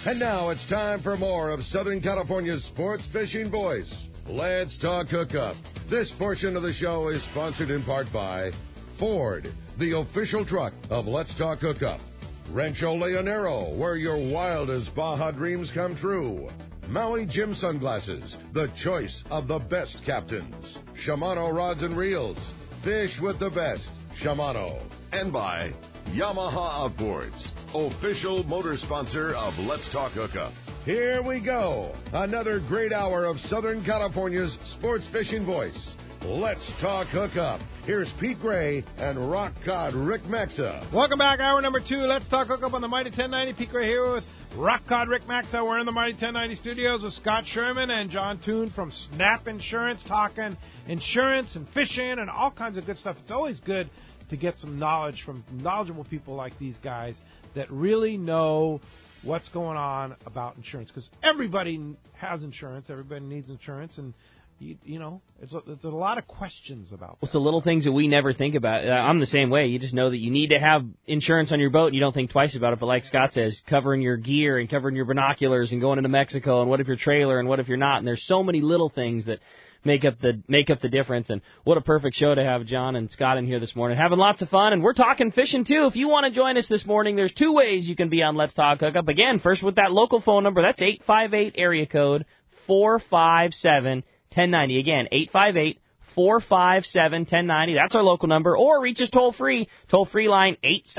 And now it's time for more of Southern California's sports fishing voice. Let's Talk Hookup. This portion of the show is sponsored in part by Ford, the official truck of Let's Talk Hookup. Rancho Leonero, where your wildest Baja dreams come true. Maui Jim Sunglasses, the choice of the best captains. Shimano Rods and Reels, fish with the best. Shimano. And by Yamaha Outboards, official motor sponsor of Let's Talk Hookup. Here we go. Another great hour of Southern California's sports fishing voice. Let's Talk Hookup. Here's Pete Gray and Rock Cod Rick Maxa. Welcome back, hour number 2. Let's Talk Hookup on the Mighty 1090. Pete Gray here with Rock Cod Rick Maxa. We're in the Mighty 1090 studios with Scott Sherman and John Toon from Snap Insurance, talking insurance and fishing and all kinds of good stuff. It's always good to get some knowledge from knowledgeable people like these guys that really know what's going on about insurance, because everybody has insurance, everybody needs insurance, and you know, it's a lot of questions about that. It's the little things that we never think about. I'm the same way. You just know that you need to have insurance on your boat, and you don't think twice about it. But like Scott says, covering your gear and covering your binoculars and going into Mexico, and what if your trailer, and what if you're not? And there's so many little things that make up the difference. And what a perfect show to have John and Scott in here this morning, having lots of fun. And we're talking fishing too. If you want to join us this morning, there's 2 ways you can be on Let's Talk Hookup. Again, first with that local phone number. That's 858 area code 457 1090. Again, 858-457-1090. That's our local number. Or reach us toll-free line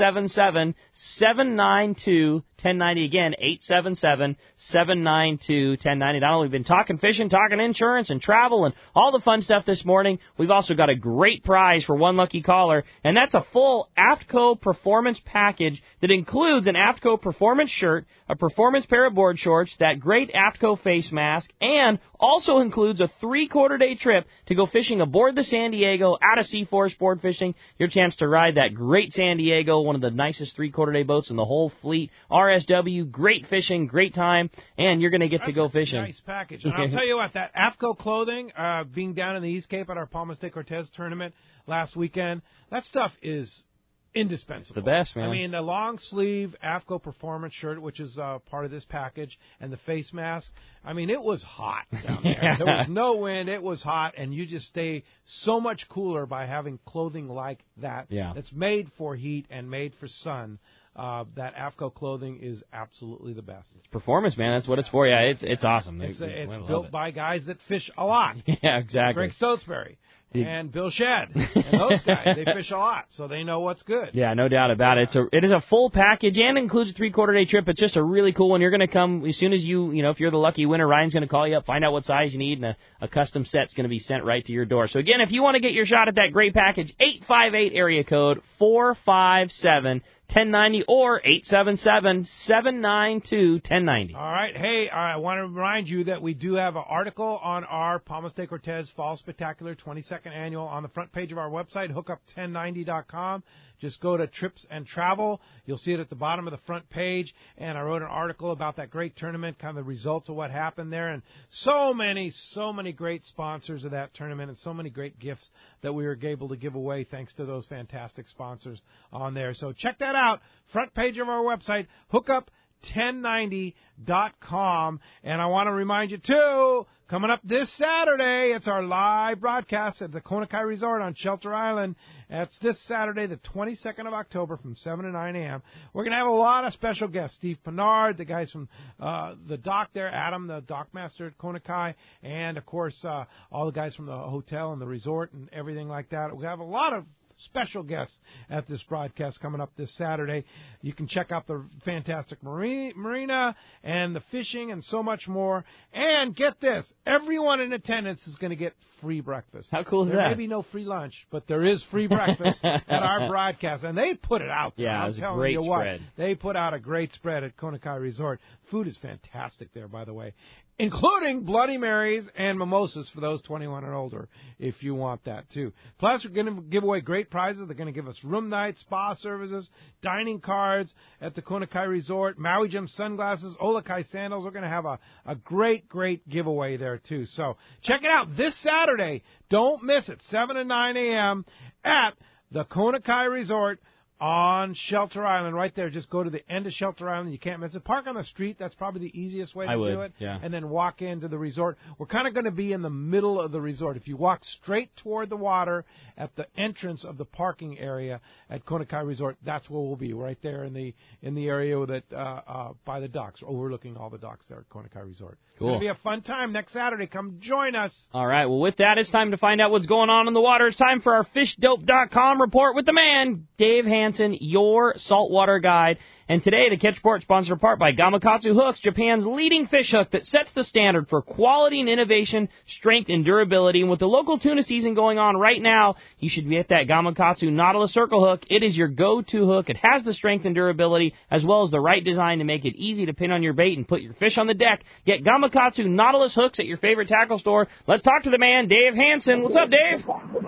877-792-1090. Again, 877-792-1090. Not only been talking fishing, talking insurance and travel and all the fun stuff this morning, we've also got a great prize for one lucky caller, and that's a full AFTCO performance package that includes an AFTCO performance shirt, a performance pair of board shorts, that great AFTCO face mask, and also includes a 3-quarter-day trip to go fishing aboard the San Diego, out of Seaforth Sport Fishing, your chance to ride that great San Diego, one of the nicest 3-quarter-day boats in the whole fleet. RSW, great fishing, great time, and you're going to get to go fishing. Nice package. And I'll tell you what, that AFTCO clothing, being down in the East Cape at our Palmas de Cortez tournament last weekend, that stuff is indispensable. The best, man. I mean, the long sleeve AFTCO performance shirt, which is part of this package, and the face mask. I mean, it was hot down there. Yeah. There was no wind. It was hot, and you just stay so much cooler by having clothing like that. Yeah. That's made for heat and made for sun. That AFTCO clothing is absolutely the best. It's performance, man. That's what it's for. Yeah, it's awesome. It's built by guys that fish a lot. Yeah, exactly. Greg Stotesbury and Bill Shedd and those guys. They fish a lot, so they know what's good. Yeah, no doubt about it. It is a full package and includes a 3-quarter-day trip. It's just a really cool one. You're going to come as soon as if you're the lucky winner, Ryan's going to call you up, find out what size you need, and a custom set's going to be sent right to your door. So again, if you want to get your shot at that great package, 858 area code 457 1090 or 877-792-1090. All right. Hey, I want to remind you that we do have an article on our Palmas de Cortez Fall Spectacular 22nd Annual on the front page of our website, hookup1090.com. Just go to Trips and Travel. You'll see it at the bottom of the front page. And I wrote an article about that great tournament, kind of the results of what happened there. And so many great sponsors of that tournament and so many great gifts that we were able to give away thanks to those fantastic sponsors on there. So check that out. Front page of our website, hookup1090.com. And I want to remind you, too, coming up this Saturday, it's our live broadcast at the Kona Kai Resort on Shelter Island. That's this Saturday, the 22nd of October from 7 to 9 a.m. We're going to have a lot of special guests. Steve Pinard, the guys from the dock there, Adam, the dock master at Kona Kai, and, of course, all the guys from the hotel and the resort and everything like that. We have a lot of special guests at this broadcast coming up this Saturday. You can check out the fantastic marina and the fishing and so much more. And get this, everyone in attendance is going to get free breakfast. How cool is that? There may be no free lunch, but there is free breakfast at our broadcast. And they put it out there. Yeah, I'm it was a telling great you what, spread. they put out a great spread at Kona Kai Resort. Food is fantastic there, by the way, including Bloody Marys and mimosas for those 21 and older, if you want that, too. Plus, we're going to give away great prizes. They're going to give us room nights, spa services, dining cards at the Kona Kai Resort, Maui Jim sunglasses, Ola Kai sandals. We're going to have a great giveaway there, too. So check it out this Saturday. Don't miss it, 7 to 9 a.m. at the Kona Kai Resort on Shelter Island, right there. Just go to the end of Shelter Island. You can't miss it. Park on the street. That's probably the easiest way to do it. Yeah. And then walk into the resort. We're kind of going to be in the middle of the resort. If you walk straight toward the water at the entrance of the parking area at Kona Kai Resort, that's where we'll be, right there in the area that by the docks, overlooking all the docks there at Kona Kai Resort. Cool. It's going to be a fun time next Saturday. Come join us. All right. Well, with that, it's time to find out what's going on in the water. It's time for our FishDope.com report with the man, Dave Hansen, your saltwater guide. And today, the Catch Report sponsored in part by Gamakatsu Hooks, Japan's leading fish hook that sets the standard for quality and innovation, strength and durability. And with the local tuna season going on right now, you should get that Gamakatsu Nautilus Circle Hook. It is your go-to hook. It has the strength and durability as well as the right design to make it easy to pin on your bait and put your fish on the deck. Get Gamakatsu Nautilus hooks at your favorite tackle store. Let's talk to the man, Dave Hansen. What's up, Dave?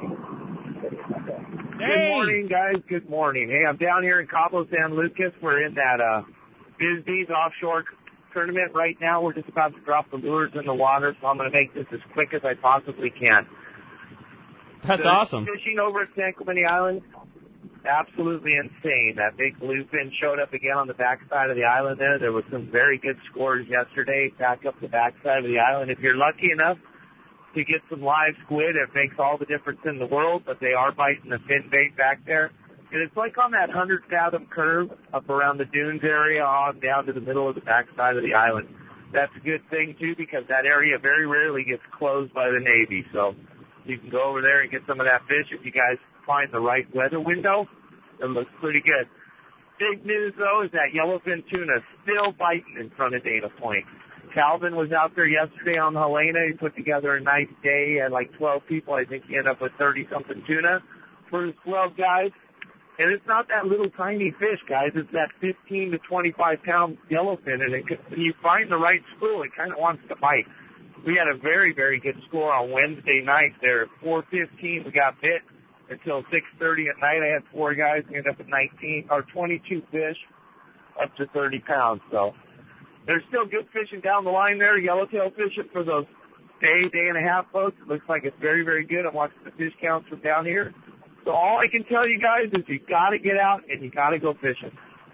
Good morning, guys. Good morning. Hey, I'm down here in Cabo San Lucas. We're in that Bisbee's offshore tournament right now. We're just about to drop the lures in the water, so I'm going to make this as quick as I possibly can. That's awesome. Fishing over at San Clemente Island, absolutely insane. That big bluefin showed up again on the backside of the island there. There was some very good scores yesterday back up the backside of the island. If you're lucky enough to get some live squid, it makes all the difference in the world, but they are biting the fin bait back there. And it's like on that 100-fathom curve up around the dunes area on down to the middle of the backside of the island. That's a good thing, too, because that area very rarely gets closed by the Navy. So you can go over there and get some of that fish if you guys find the right weather window. It looks pretty good. Big news, though, is that yellowfin tuna still biting in front of Dana Point. Calvin was out there yesterday on Helena. He put together a nice day. He had like 12 people. I think he ended up with 30-something tuna for his 12 guys. And it's not that little tiny fish, guys. It's that 15 to 25-pound yellowfin. And when you find the right school, it kind of wants to bite. We had a very, very good score on Wednesday night there. At 4:15, we got bit until 6:30 at night. I had 4 guys. We ended up with 22 fish, up to 30 pounds. So there's still good fishing down the line there, yellowtail fishing for those day and a half boats. It looks like it's very, very good. I'm watching the fish counts from down here. So all I can tell you guys is you got to get out and you got to go fishing.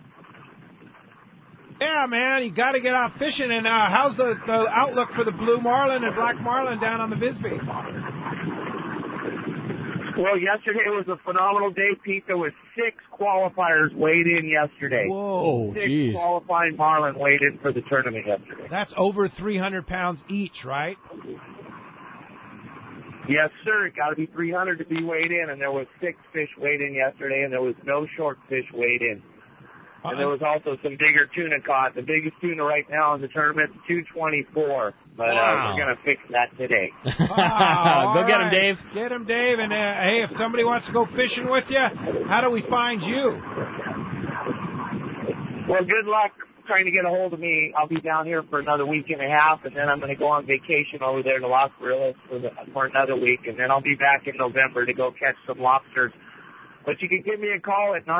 Yeah, man, you got to get out fishing. And how's the outlook for the blue marlin and black marlin down on the Bisbee? Well, yesterday was a phenomenal day, Pete. There was 6 qualifiers weighed in yesterday. Whoa, 6 geez. qualifying marlin weighed in for the tournament yesterday. That's over 300 pounds each, right? Yes, sir. It got to be 300 to be weighed in, and there was 6 fish weighed in yesterday, and there was no short fish weighed in. And there was also some bigger tuna caught. The biggest tuna right now in the tournament is 224. But Wow. we're going to fix that today. Go get him, Dave. Get him, Dave. And, hey, if somebody wants to go fishing with you, how do we find you? Well, good luck trying to get a hold of me. I'll be down here for another week and a half, and then I'm going to go on vacation over there to Las Barillas for another week, and then I'll be back in November to go catch some lobsters. But you can give me a call at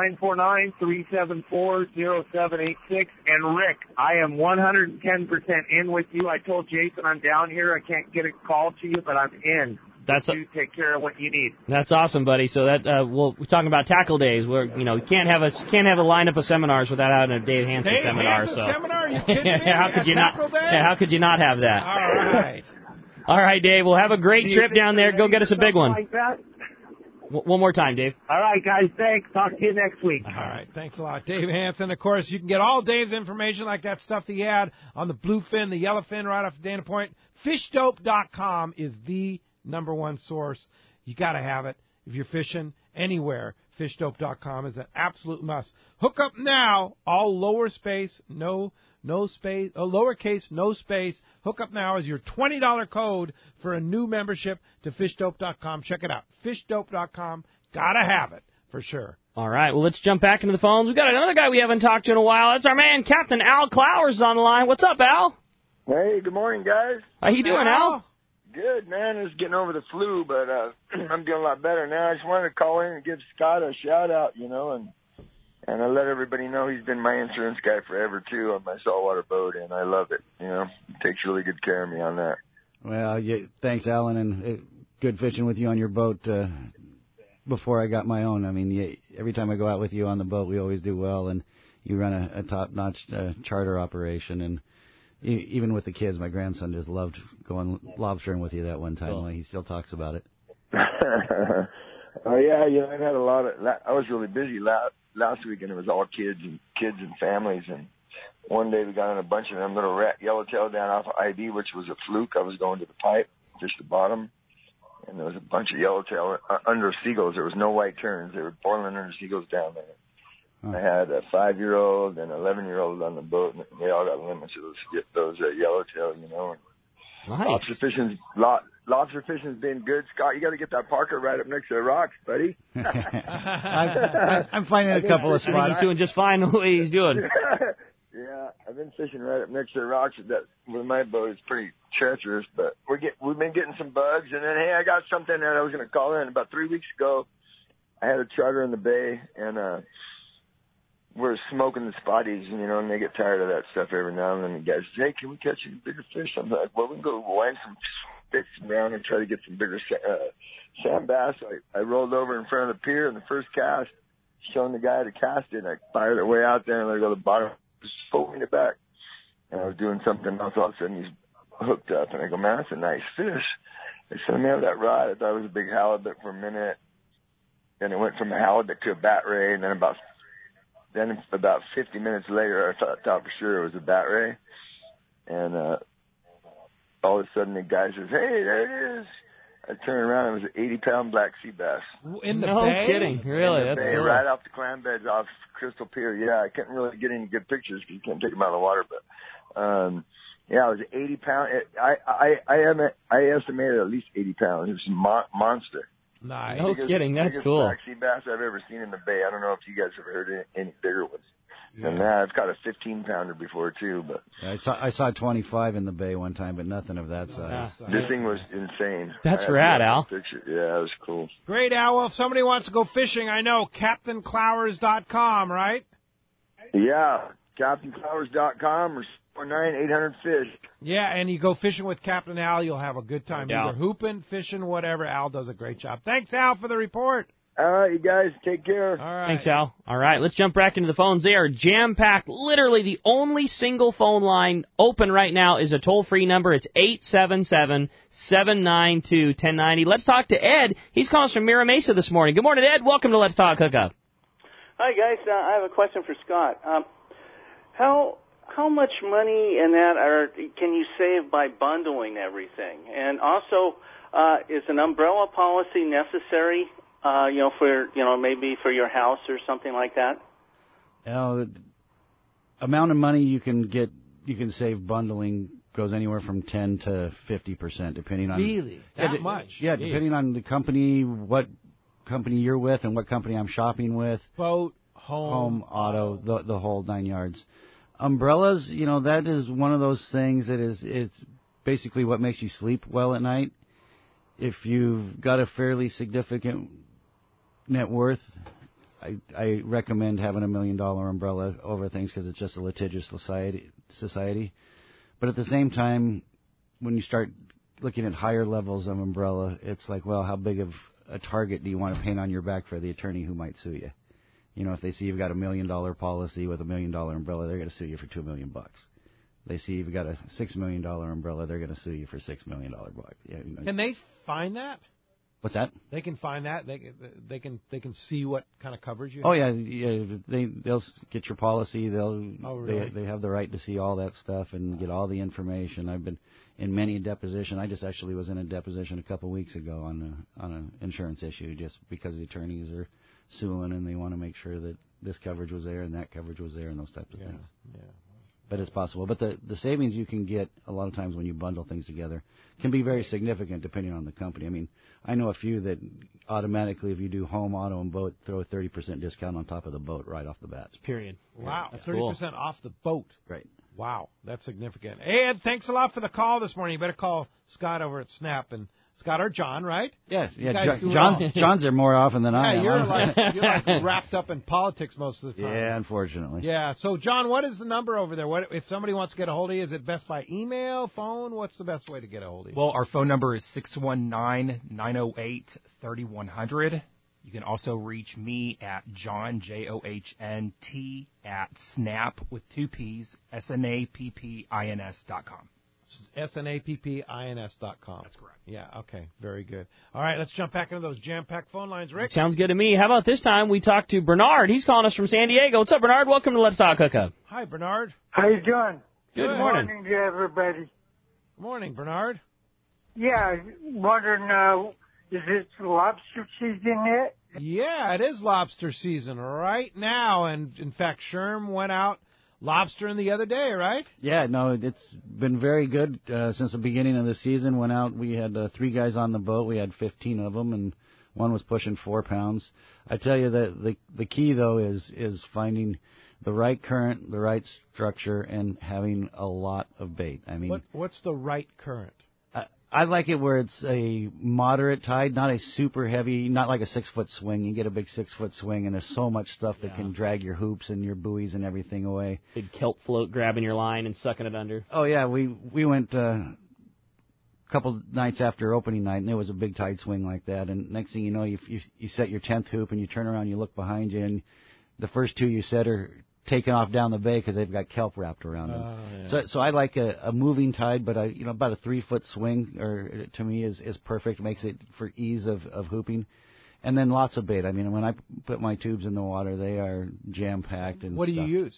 949-374-0786. And, Rick, I am 110% in with you. I told Jason I'm down here. I can't get a call to you, but I'm in. You take care of what you need. That's awesome, buddy. So that we're talking about tackle days where you can't have a lineup of seminars without having a Dave Hansen seminar. Seminar? Are you kidding me? How could you not? Yeah, how could you not have that? All right. All right, Dave. We'll have a great trip down there. Go get us a big one. Like that? One more time, Dave. All right, guys. Thanks. Talk to you next week. All right. Thanks a lot. Dave Hansen. Of course, you can get all Dave's information like that stuff that he had on the bluefin, the yellowfin right off Dana Point. FishDope.com is the #1 source. You got to have it. If you're fishing anywhere, FishDope.com is an absolute must. Hook up now. All lowercase, no space, lowercase, no space. Hook up now is your $20 code for a new membership to FishDope.com. Check it out. FishDope.com. Got to have it for sure. All right, well, let's jump back into the phones. We've got another guy we haven't talked to in a while. That's our man, Captain Al Clowers, is on the line. What's up, Al? Hey, good morning, guys. How you doing, Al? Good, man. I was getting over the flu, but I'm doing a lot better now. I just wanted to call in and give Scott a shout-out, and I let everybody know he's been my insurance guy forever, too, on my saltwater boat, and I love it. He takes really good care of me on that. Well, thanks, Alan, and good fishing with you on your boat. before I got my own. I mean, every time I go out with you on the boat, we always do well, and you run a top-notch charter operation. And even with the kids, my grandson just loved going lobstering with you that one time. Cool. He still talks about it. Oh yeah, I've had a lot of. I was really busy last week, and it was all kids and families. And one day we got on a bunch of them little yellowtail down off of ID, which was a fluke. I was going to the pipe, just the bottom, and there was a bunch of yellowtail under seagulls. There was no white terns. They were boiling under seagulls down there. Huh. I had a 5-year-old and an 11-year-old on the boat, and they all got limits of those yellowtail, Nice. Lobster fishing's been good. Scott, you got to get that Parker right up next to the rocks, buddy. I'm finding a couple of I think spots. he's doing just fine the way he's doing. Yeah, I've been fishing right up next to the rocks with my boat. It's pretty treacherous, but we've been getting some bugs. And then, hey, I got something that I was going to call in. About 3 weeks ago, I had a charter in the bay, and we're smoking the spotties, and they get tired of that stuff every now and then. The guys say, hey, can we catch any bigger fish? I'm like, well, we can go wind some sticks around and try to get some bigger sand bass. I rolled over in front of the pier in the first cast, showing the guy to cast it, and I fired it way out there and let it go to the bottom, just pulling it back. And I was doing something else, all of a sudden he's hooked up, and I go, man, that's a nice fish. I said, let me have that rod. I thought it was a big halibut for a minute. Then it went from a halibut to a bat ray, and then about 50 minutes later, I thought for sure it was a bat ray. And all of a sudden, the guy says, hey, there it is. I turned around, it was an 80-pound black sea bass. In the No bay? kidding. Really? That's bay, cool. right off the clam beds off Crystal Pier. Yeah, I couldn't really get any good pictures because you can't take them out of the water. But, yeah, it was 80 pounds. I estimated at least 80 pounds. It was a monster. Nice. No kidding. That's cool. Biggest black sea bass I've ever seen in the bay. I don't know if you guys have heard any bigger ones. And I've caught a 15-pounder before, too. But I saw 25 in the bay one time, but nothing of that size. this thing was insane. That's rad, Al. Picture. Yeah, it was cool. Great, Al. Well, if somebody wants to go fishing, I know, CaptainClowers.com, right? Yeah, CaptainClowers.com or 49800-FISH. Yeah, and you go fishing with Captain Al, you'll have a good time. Yeah. Either hooping, fishing, whatever. Al does a great job. Thanks, Al, for the report. All right, you guys, take care. All right. Thanks, Al. All right, let's jump back into the phones. They are jam-packed. Literally, the only single phone line open right now is a toll-free number. It's 877-792-1090. Let's talk to Ed. He's calling us from Mira Mesa this morning. Good morning, Ed. Welcome to Let's Talk Hookup. Hi, guys. I have a question for Scott. How much money in that can you save by bundling everything? And also, is an umbrella policy necessary? Maybe for your house or something like that? The amount of money you can save bundling goes anywhere from 10 to 50%, depending on Really? That much? Yeah, Jeez. depending on the company, what company you're with, and what company I'm shopping with. Boat, home, auto, the whole 9 yards. Umbrellas, that is one of those things that it's basically what makes you sleep well at night. If you've got a fairly significant net worth, I recommend having $1 million umbrella over things because it's just a litigious society. But at the same time, when you start looking at higher levels of umbrella, it's like, well, how big of a target do you want to paint on your back for the attorney who might sue you? If they see you've got $1 million policy with $1 million umbrella, they're going to sue you for $2 million. They see you've got a $6 million umbrella, they're going to sue you for $6 million. Yeah, Can they find that? What's that? They can find that. They can see what kind of coverage you have. Oh yeah. They'll get your policy. Really? They have the right to see all that stuff and get all the information. I've been in many a deposition. I just actually was in a deposition a couple of weeks ago on an insurance issue, just because the attorneys are suing and they want to make sure that this coverage was there and that coverage was there and those types of things. Yeah. But it's possible. But the savings you can get a lot of times when you bundle things together can be very significant depending on the company. I mean, I know a few that automatically, if you do home, auto, and boat, throw a 30% discount on top of the boat right off the bat. Period. Wow. That's 30% off the boat. Right. Wow. That's significant. Hey, Ed, thanks a lot for the call this morning. You better call Scott over at Snap. And Scott or John, right? Yes. You guys do it all. John's there more often than I am. You're like wrapped up in politics most of the time. Yeah, unfortunately. Yeah. So, John, what is the number over there? What if somebody wants to get a hold of you? Is it best by email, phone? What's the best way to get a hold of you? Well, our phone number is 619-908-3100. You can also reach me at John, JOHNT, at snap with 2 P's, SNAPPINS.com. SNAPPINS.com. That's correct. Yeah, okay, very good. All right, let's jump back into those jam-packed phone lines, Rick. Sounds good to me. How about this time we talk to Bernard? He's calling us from San Diego. What's up, Bernard? Welcome to Let's Talk Hookup. Hi, Bernard. How you doing? Good morning. To everybody. Good morning, Bernard. Yeah, wondering, is it lobster season yet? Yeah, it is lobster season right now, and in fact, Sherm went out lobstering the other day, right? Yeah, no, it's been very good since the beginning of the season. Went out, we had 3 guys on the boat. We had 15 of them, and one was pushing 4 pounds. I tell you that the key though is finding the right current, the right structure, and having a lot of bait. I mean, what's the right current? I like it where it's a moderate tide, not a super heavy, not like a 6-foot swing. You get a big 6-foot swing, and there's so much stuff that can drag your hoops and your buoys and everything away. Big kelp float grabbing your line and sucking it under. Oh, yeah, we went a couple nights after opening night, and there was a big tide swing like that. And next thing you know, you set your 10th hoop, and you turn around, you look behind you, and the first 2 you set are taken off down the bay because they've got kelp wrapped around them. Yeah. So I like a moving tide, but about a 3-foot swing, or to me is perfect. Makes it for ease of hooping, and then lots of bait. I mean, when I put my tubes in the water, they are jam packed and What do you use?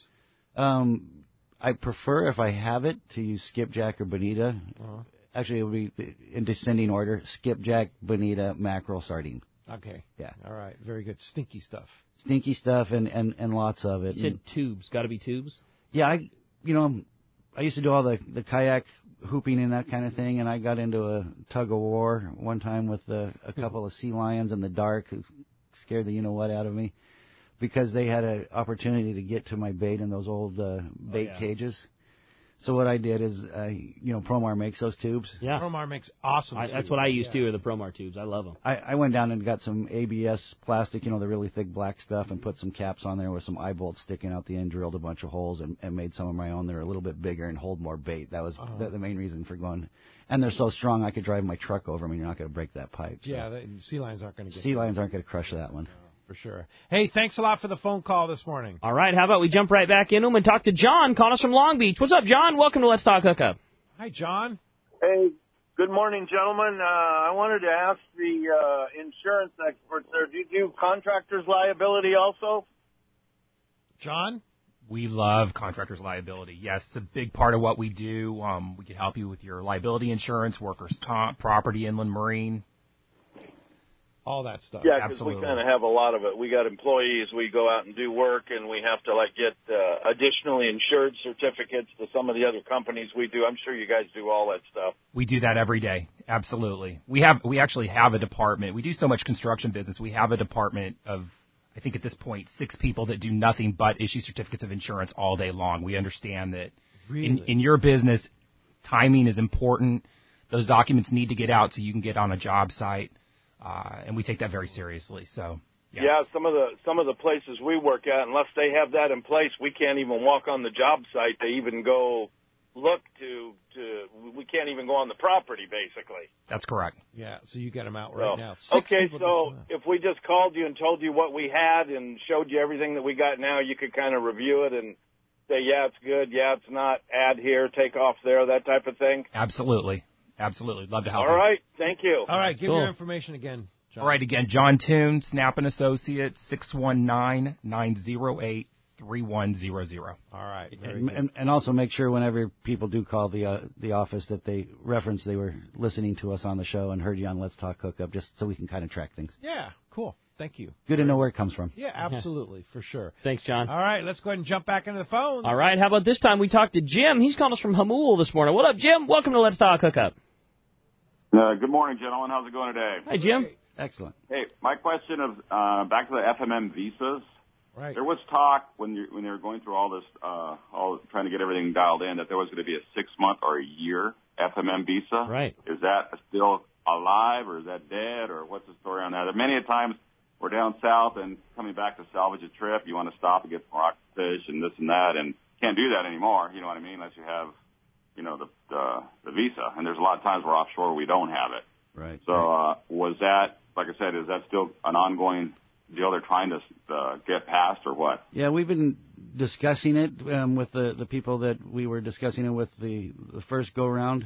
I prefer, if I have it, to use skipjack or bonita. Actually, it would be in descending order: skipjack, bonita, mackerel, sardine. Okay. Yeah. All right. Very good. Stinky stuff. Stinky stuff and lots of it. You said tubes. Got to be tubes? Yeah, I used to do all the kayak hooping and that kind of thing, and I got into a tug of war one time with a couple of sea lions in the dark who scared the you-know-what out of me because they had an opportunity to get to my bait in those old bait cages. So what I did is, Promar makes those tubes. Yeah. Promar makes awesome tubes. That's what I use, too, are the Promar tubes. I love them. I went down and got some ABS plastic, the really thick black stuff, and put some caps on there with some eye bolts sticking out the end, drilled a bunch of holes, and made some of my own that are a little bit bigger and hold more bait. That was the main reason for going. And they're so strong I could drive my truck over them, and you're not going to break that pipe. So. Yeah, sea lions aren't going to get Sea lions aren't going to crush that one. For sure. Hey, thanks a lot for the phone call this morning. All right, how about we jump right back into them and talk to John, calling us from Long Beach. What's up, John? Welcome to Let's Talk Hookup. Hi, John. Hey, good morning, gentlemen. I wanted to ask the insurance experts there, do you do contractors' liability also? John? We love contractors' liability. Yes, it's a big part of what we do. We can help you with your liability insurance, workers' comp, property, inland marine. All that stuff. Yeah, because we kind of have a lot of it. We got employees. We go out and do work, and we have to get additionally insured certificates to some of the other companies we do. I'm sure you guys do all that stuff. We do that every day. Absolutely. We actually have a department. We do so much construction business. We have a department of, I think at this point, 6 people that do nothing but issue certificates of insurance all day long. We understand that in your business, timing is important. Those documents need to get out so you can get on a job site. And we take that very seriously. So, yes. Yeah, some of the places we work at, unless they have that in place, we can't even walk on the job site to even go look to. We can't even go on the property, basically. That's correct. Yeah, so you get them out right now. Okay, so if we just called you and told you what we had and showed you everything that we got now, you could kind of review it and say, yeah, it's good, yeah, it's not, add here, take off there, that type of thing? Absolutely. Absolutely. Love to help you. All right. Thank you. All right. Give your information again, John. All right. Again, John Toon, Snap & Associates, 619-908-3100. All right. And also make sure whenever people do call the office that they reference they were listening to us on the show and heard you on Let's Talk Hookup, just so we can kind of track things. Yeah. Cool. Thank you. Good to know where it comes from. Yeah, absolutely. For sure. Thanks, John. All right. Let's go ahead and jump back into the phones. All right. How about this time we talk to Jim? He's calling us from Hamul this morning. What up, Jim? Welcome to Let's Talk Hookup. Good morning, gentlemen. How's it going today? Hi, Jim. Excellent. Hey, my question of back to the FMM visas. Right. There was talk when they were going through all this, trying to get everything dialed in, that there was going to be a 6-month or a year FMM visa. Right. Is that still alive, or is that dead, or what's the story on that? Many a times we're down south and coming back to salvage a trip, you want to stop and get some rockfish and this and that, and can't do that anymore. You know what I mean? Unless you have the visa, and there's a lot of times we're offshore we don't have it. Right. So was that, like I said, is that still an ongoing deal they're trying to get past, or what? Yeah, we've been discussing it with the people that we were discussing it with the first go-round.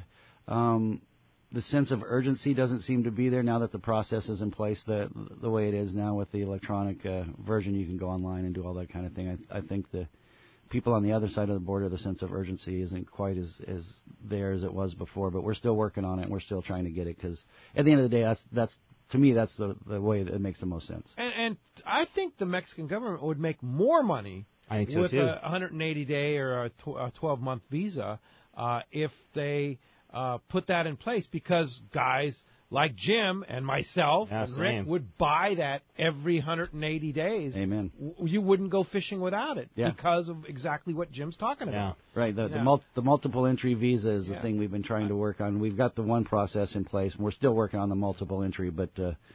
The sense of urgency doesn't seem to be there now that the process is in place the way it is now with the electronic version. You can go online and do all that kind of thing. I think the people on the other side of the border, the sense of urgency isn't quite as there as it was before, but we're still working on it, and we're still trying to get it, because at the end of the day, that's to me, that's the way that it makes the most sense. And I think the Mexican government would make more money with a 180-day or a 12-month visa if they put that in place, because guys like Jim and myself and Rick would buy that every 180 days. Amen. You wouldn't go fishing without it because of exactly what Jim's talking about. Right. The multiple entry visa is the thing we've been trying to work on. We've got the one process in place, and we're still working on the multiple entry, but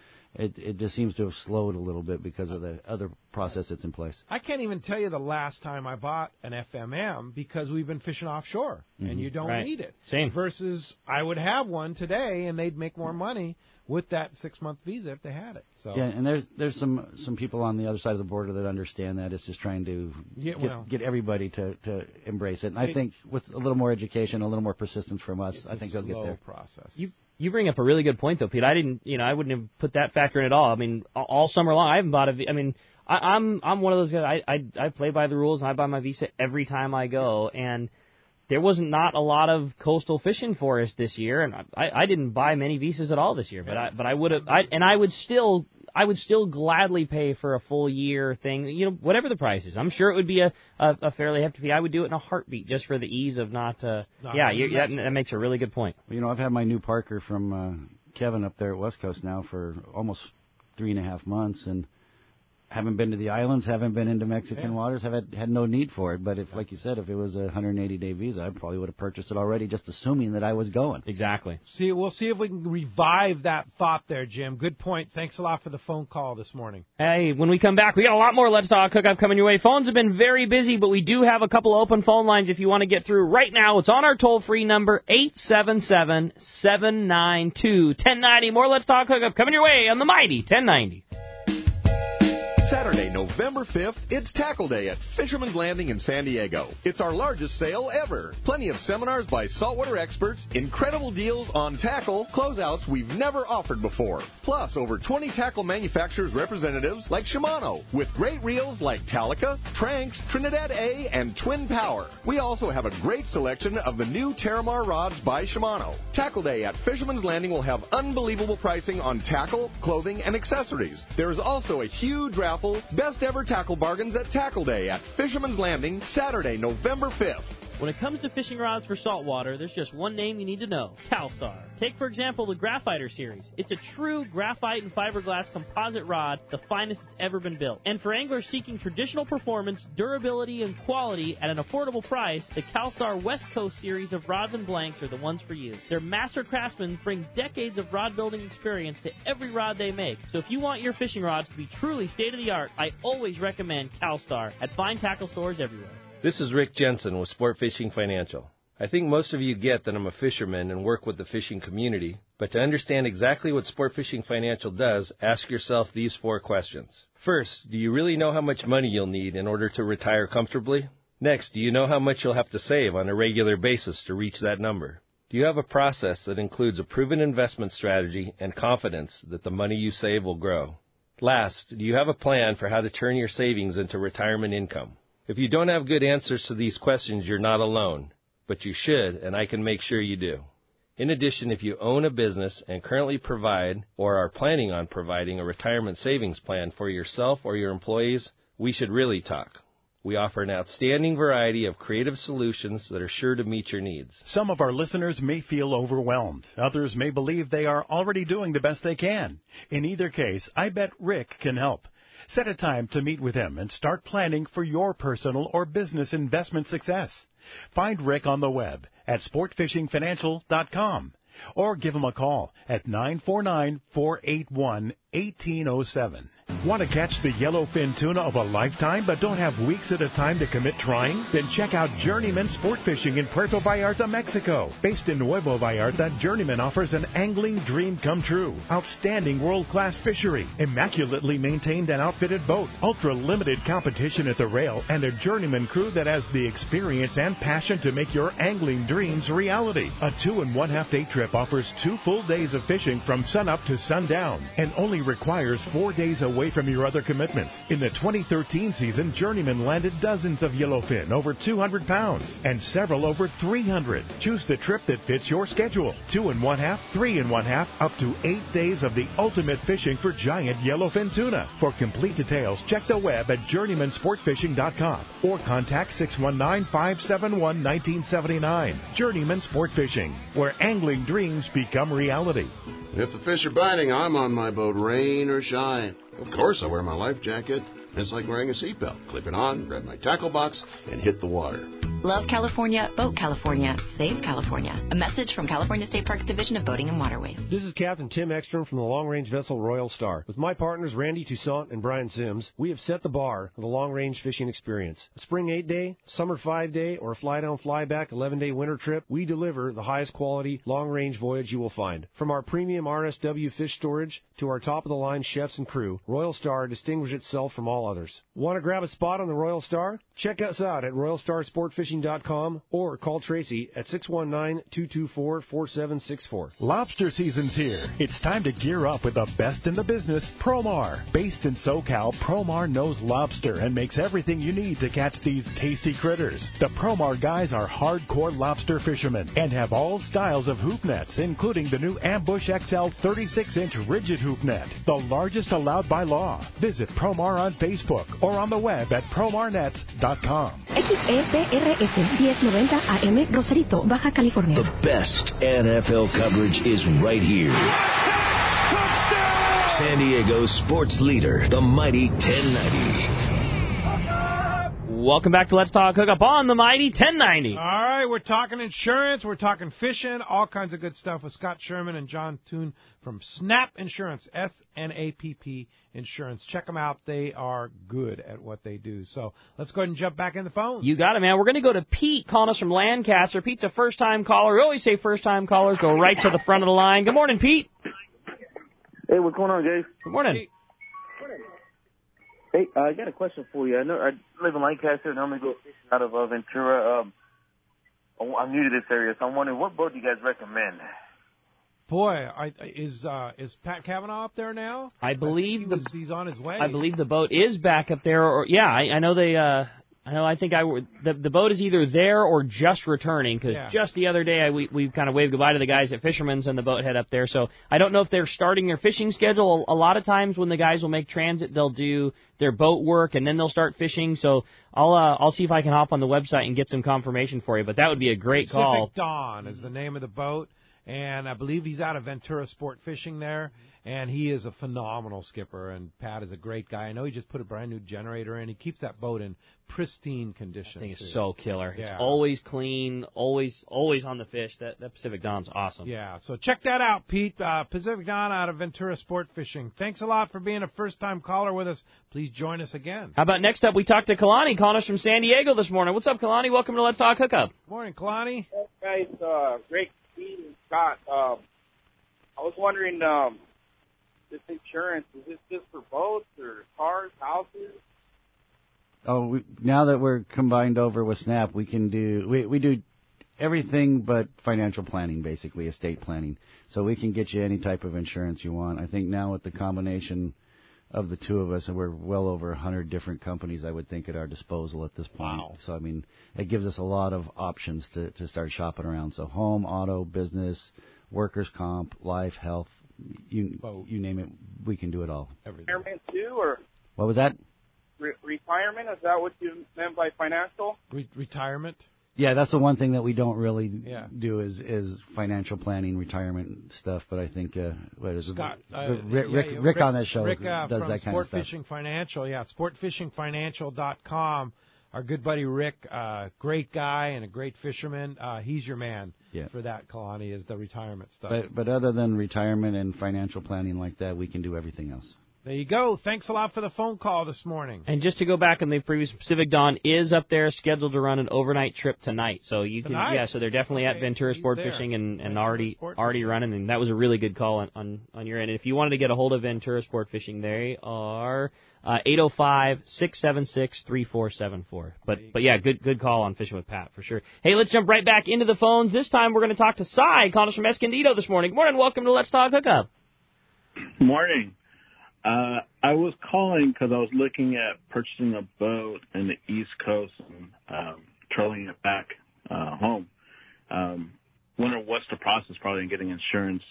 it just seems to have slowed a little bit because of the other process that's in place. I can't even tell you the last time I bought an FMM, because we've been fishing offshore, and you don't need it. Same. Versus I would have one today, and they'd make more money with that 6-month visa if they had it. So yeah, and there's some people on the other side of the border that understand that. It's just trying to get everybody to embrace it. And I think with a little more education, a little more persistence from us, I think they'll get there. Process. You bring up a really good point, though, Pete. I wouldn't have put that factor in at all. I mean, all summer long, I haven't bought I'm one of those guys. I play by the rules, and I buy my visa every time I go. And there was not a lot of coastal fishing for us this year, and I didn't buy many visas at all this year. But I would have, and I would still gladly pay for a full year thing. Whatever the price is, I'm sure it would be a fairly hefty fee. I would do it in a heartbeat just for the ease of not. That makes a really good point. I've had my new Parker from Kevin up there at West Coast now for almost 3.5 months, and haven't been to the islands, haven't been into Mexican waters, had no need for it. But if, like you said, if it was a 180-day visa, I probably would have purchased it already, just assuming that I was going. Exactly. We'll see if we can revive that thought there, Jim. Good point. Thanks a lot for the phone call this morning. Hey, when we come back, we got a lot more Let's Talk Hookup coming your way. Phones have been very busy, but we do have a couple open phone lines if you want to get through right now. It's on our toll-free number, 877-792-1090. More Let's Talk Hookup coming your way on the mighty 1090. Saturday, November 5th, it's Tackle Day at Fisherman's Landing in San Diego. It's our largest sale ever. Plenty of seminars by saltwater experts, incredible deals on tackle, closeouts we've never offered before. Plus, over 20 tackle manufacturers representatives like Shimano, with great reels like Talica, Tranx, Trinidad A, and Twin Power. We also have a great selection of the new Terramar rods by Shimano. Tackle Day at Fisherman's Landing will have unbelievable pricing on tackle, clothing, and accessories. There is also a huge raffle, best ever tackle bargains at Tackle Day at Fisherman's Landing, Saturday, November 5th. When it comes to fishing rods for saltwater, there's just one name you need to know, CalStar. Take, for example, the Graphiter series. It's a true graphite and fiberglass composite rod, the finest it's ever been built. And for anglers seeking traditional performance, durability, and quality at an affordable price, the CalStar West Coast series of rods and blanks are the ones for you. Their master craftsmen bring decades of rod building experience to every rod they make. So if you want your fishing rods to be truly state-of-the-art, I always recommend CalStar at fine tackle stores everywhere. This is Rick Jensen with Sport Fishing Financial. I think most of you get that I'm a fisherman and work with the fishing community, but to understand exactly what Sport Fishing Financial does, ask yourself these 4 questions. First, do you really know how much money you'll need in order to retire comfortably? Next, do you know how much you'll have to save on a regular basis to reach that number? Do you have a process that includes a proven investment strategy and confidence that the money you save will grow? Last, do you have a plan for how to turn your savings into retirement income? If you don't have good answers to these questions, you're not alone, but you should, and I can make sure you do. In addition, if you own a business and currently provide or are planning on providing a retirement savings plan for yourself or your employees, we should really talk. We offer an outstanding variety of creative solutions that are sure to meet your needs. Some of our listeners may feel overwhelmed. Others may believe they are already doing the best they can. In either case, I bet Rick can help. Set a time to meet with him and start planning for your personal or business investment success. Find Rick on the web at sportfishingfinancial.com or give him a call at 949-481-1807. Want to catch the yellowfin tuna of a lifetime but don't have weeks at a time to commit trying? Then check out Journeyman Sport Fishing in Puerto Vallarta, Mexico. Based in Nuevo Vallarta, Journeyman offers an angling dream come true. Outstanding world-class fishery, immaculately maintained and outfitted boat, ultra-limited competition at the rail, and a Journeyman crew that has the experience and passion to make your angling dreams reality. A 2.5 day trip offers 2 full days of fishing from sunup to sundown and only requires 4 days away from your other commitments. In the 2013 season, Journeyman landed dozens of yellowfin over 200 pounds and several over 300. Choose the trip that fits your schedule. 2.5, 3.5, up to 8 days of the ultimate fishing for giant yellowfin tuna. For complete details, check the web at journeymansportfishing.com or contact 619-571-1979. Journeyman Sport Fishing, where angling dreams become reality. If the fish are biting, I'm on my boat, rain or shine. Of course, I wear my life jacket. It's like wearing a seatbelt. Clip it on, grab my tackle box, and hit the water. Love California, Boat California, Save California. A message from California State Parks Division of Boating and Waterways. This is Captain Tim Ekstrom from the long-range vessel Royal Star. With my partners Randy Toussaint and Brian Sims, we have set the bar for the long-range fishing experience. A spring 8-day, summer 5-day, or a fly-down, fly-back 11-day winter trip, we deliver the highest quality long-range voyage you will find. From our premium RSW fish storage to our top-of-the-line chefs and crew, Royal Star distinguishes itself from all others. Want to grab a spot on the Royal Star? Check us out at RoyalStarSportFishing.com or call Tracy at 619-224-4764. Lobster season's here. It's time to gear up with the best in the business, Promar. Based in SoCal, Promar knows lobster and makes everything you need to catch these tasty critters. The Promar guys are hardcore lobster fishermen and have all styles of hoop nets, including the new Ambush XL 36-inch rigid hoop net, the largest allowed by law. Visit Promar on Facebook or on the web at promarnets.com. XEPRS 1090 AM, Rosarito, Baja California. The best NFL coverage is right here. San Diego's sports leader, the mighty 1090. Welcome back to Let's Talk Hookup on the mighty 1090. All right, we're talking insurance, we're talking fishing, all kinds of good stuff with Scott Sherman and John Toon from Snap Insurance, SNAPP Insurance. Check them out. They are good at what they do. So let's go ahead and jump back in the phone. You got it, man. We're going to go to Pete calling us from Lancaster. Pete's a first-time caller. We always say first-time callers go right to the front of the line. Good morning, Pete. Hey, what's going on, guys? Good morning. Hey, I got a question for you. I know I live in Lancaster, and I'm going to go fishing out of Ventura. I'm new to this area, so I'm wondering, what boat do you guys recommend? Boy, is Pat Cavanaugh up there now? I believe he's on his way. I believe the boat is back up there. Or yeah, I know they. The boat is either there or just returning because just the other day we kind of waved goodbye to the guys at Fisherman's and the boat head up there. So I don't know if they're starting their fishing schedule. A lot of times when the guys will make transit, they'll do their boat work and then they'll start fishing. So I'll see if I can hop on the website and get some confirmation for you. But that would be a great call. Pacific Dawn is the name of the boat, and I believe he's out of Ventura Sport Fishing there. And he is a phenomenal skipper, and Pat is a great guy. I know he just put a brand-new generator in. He keeps that boat in pristine condition. I think it's so killer. Yeah. It's always clean, always on the fish. That Pacific Dawn's awesome. Yeah, so check that out, Pete. Pacific Dawn out of Ventura Sport Fishing. Thanks a lot for being a first-time caller with us. Please join us again. How about next up, we talked to Kalani calling us from San Diego this morning. What's up, Kalani? Welcome to Let's Talk Hookup. Morning, Kalani. Hey, guys, Rick, Pete, and Scott. I was wondering... this insurance, is this just for boats or cars, houses? Now that we're combined over with Snap, we can do we do everything but financial planning, basically estate planning. So we can get you any type of insurance you want. I think now with the combination of the two of us, and we're well over 100 different companies, I would think, at our disposal at this point. Wow. So, I mean, it gives us a lot of options to start shopping around. So home, auto, business, workers' comp, life, health, you name it, we can do it all. Retirement too, or what was that? Retirement, is that what you meant by financial? Retirement. Yeah, that's the one thing that we don't really do is financial planning, retirement stuff. But I think what is Scott, it? Rick on that show does that kind of stuff. Sport Fishing Financial, sportfishingfinancial.com. Our good buddy Rick, great guy and a great fisherman. He's your man for that, Kalani, is the retirement stuff. But other than retirement and financial planning like that, we can do everything else. There you go. Thanks a lot for the phone call this morning. And just to go back on the previous, Pacific Dawn is up there scheduled to run an overnight trip tonight. So you can, so they're definitely at Ventura Sport Fishing and already running. And that was a really good call on your end. And if you wanted to get a hold of Ventura Sport Fishing, they are 805-676-3474. But yeah, good call on Fishing with Pat for sure. Hey, let's jump right back into the phones. This time we're going to talk to Cy, calling us from Escondido this morning. Good morning, welcome to Let's Talk Hookup. Morning. I was calling because I was looking at purchasing a boat in the East Coast and trolling it back home. Wondering what's the process probably in getting insurance